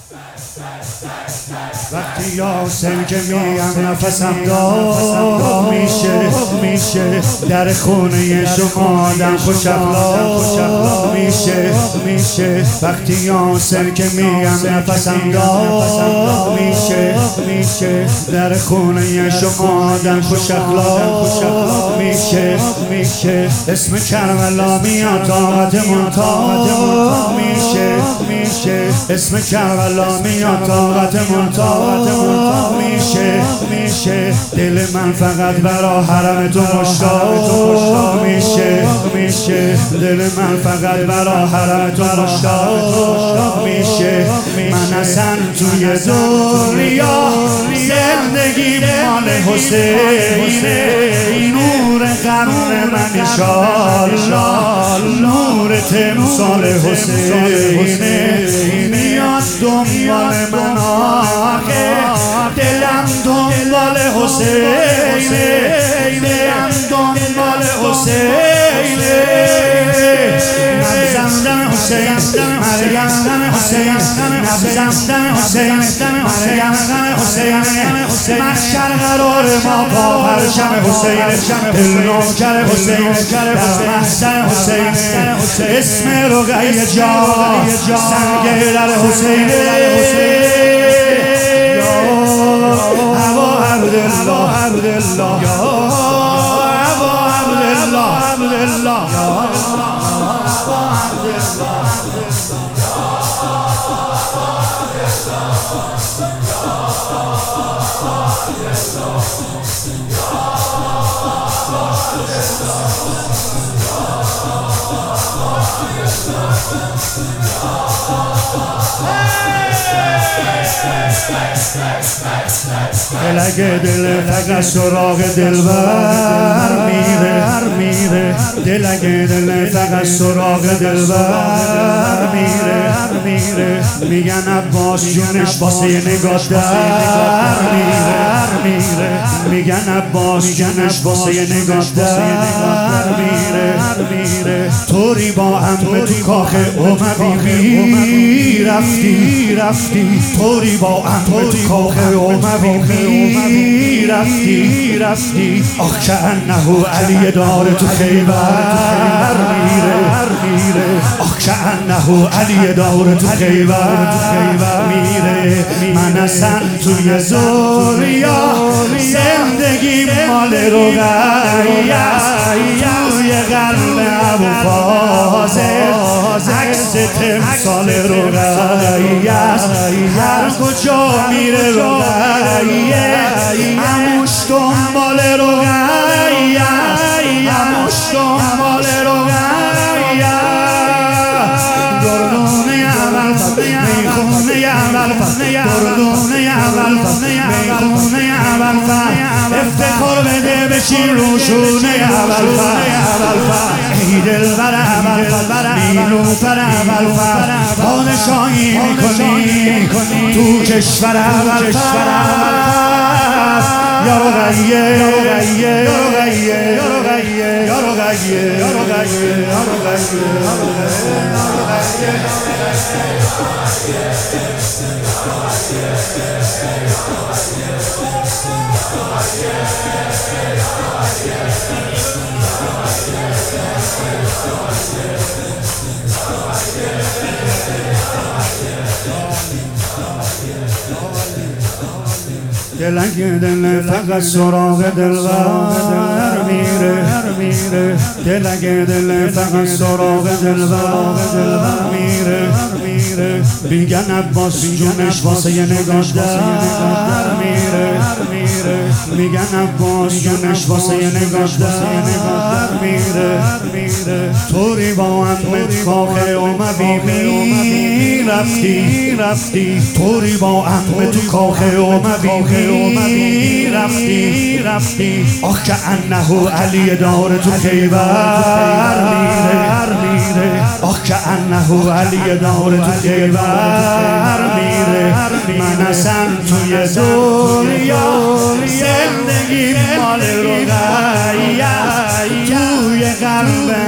وقتی یاسر که میم نفسم داد میشه در خونه شما آدم خوش اخلاق میشه وقتی یاسر که میم نفسم داد میشه در خونه شما آدم خوش اخلاق میشه اسم کربلا میاد طاقت منتها میشه اسم کربلا میاد طاقت منتها میشه دل من فقط برا حرم تو مشتاق میشه دل من فقط برا حرم تو مشتاق میشه من اصلا توی دنیا زندگی مال حسینه نور قرن من انشالله نور تمثال حسینه میاد دنبال من آخه دلم دنبال حسینه دلم دنبال حسینه نبزم دم حسین مریم دم حسین نبزم دم حسین مریم دم حسین محشر قرار ما با پرچم حسین دل نوکر حسین در محشر حسین اسم رقیه جان سنگ در حسین ابا عبدالله یا ابا عبدالله دل دل فقط سراغ دلبر میره دل دل فقط سراغ دلبر میره میگن عباس جونش واسه نگاه در میره میگن عباس جونش واسه نگاه در میره طوری با هم تو کاخ اموی رفتی طوری با هم تو کاخ اموی رفتی آخ که انه علی دار تو خیبر میره آخ که انه علی دار تو خیبر میره من اصلا توی دنیا زندگی مال رقیه توی قلب ابوالفاضل عکس تمثال رقیه هر کجا میره رقیه هموش دنبال رقیه هموش دنبال رقیه گردونه اول میخونه اول گردونه اول میخونه اول افتخار بده بشین روشونه اول ای دلبر اول نیلوفر اول پادشاهی میکنی تو کشور اول یا رقیه دل فقط سراغ دلبر میره دل فقط سراغ دلبر میره میگن عباس جونش واسه نگاه در میره میگن عباس جونش واسه نگاه در میره طوری با عمت کاخ اموی رفتی طوری با عمت تو کاخ اموی رفتی آخ که انه علی دار تو خیبر میره آخ که انه علی دار تو خیبر میره من اصلا توی دنیا زندگی مال رقیه توی قلب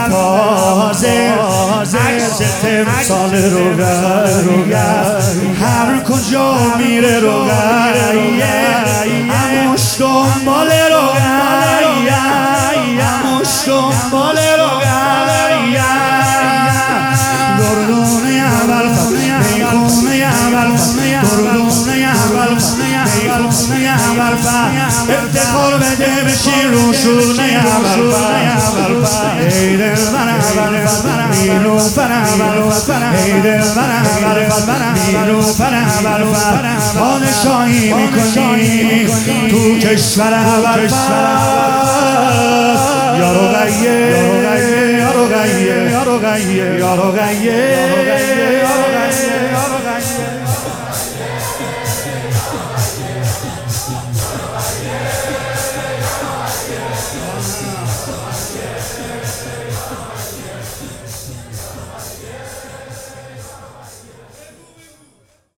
ابوالفاضل عکس تمثال رقیه جا میره رو هموش دنبال رو هموش دنبال رو دردونه اول میخونه اول دردونه اول میخونه اول افتخار بده بشین رو شونه اول ای دل من اول نیلوفر اول ای دل من اول نیلوفر اول پادشاهی میکنی تو کشور اول یارو غیه یارو غیه یارو غیه یارو غیه